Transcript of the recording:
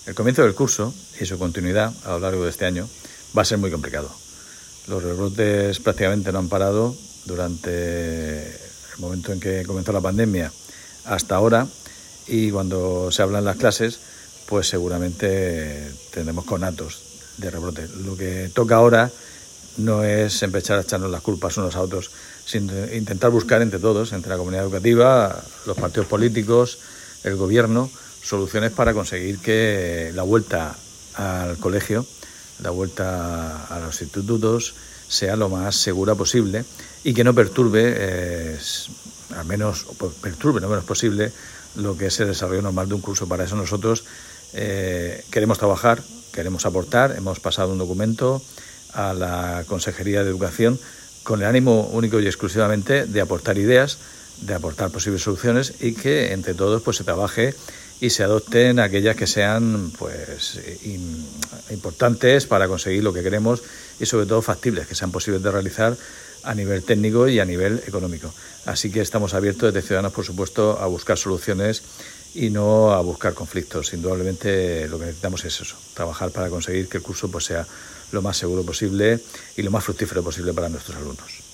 El comienzo del curso y su continuidad a lo largo de este año va a ser muy complicado. Los rebrotes prácticamente no han parado durante el momento en que comenzó la pandemia hasta ahora, y cuando se hablan las clases, pues seguramente tendremos conatos de rebrote. Lo que toca ahora no es empezar a echarnos las culpas unos a otros, sino intentar buscar entre todos, entre la comunidad educativa, los partidos políticos, el gobierno, soluciones para conseguir que la vuelta al colegio, la vuelta a los institutos, sea lo más segura posible y que no perturbe, al menos perturbe lo menos posible, lo que es el desarrollo normal de un curso. Para eso nosotros queremos trabajar, queremos aportar. Hemos pasado un documento a la Consejería de Educación con el ánimo único y exclusivamente de aportar ideas, de aportar posibles soluciones y que entre todos pues se trabaje y se adopten aquellas que sean pues importantes para conseguir lo que queremos y sobre todo factibles, que sean posibles de realizar a nivel técnico y a nivel económico. Así que estamos abiertos desde Ciudadanos, por supuesto, a buscar soluciones y no a buscar conflictos. Indudablemente lo que necesitamos es eso, trabajar para conseguir que el curso pues sea lo más seguro posible y lo más fructífero posible para nuestros alumnos.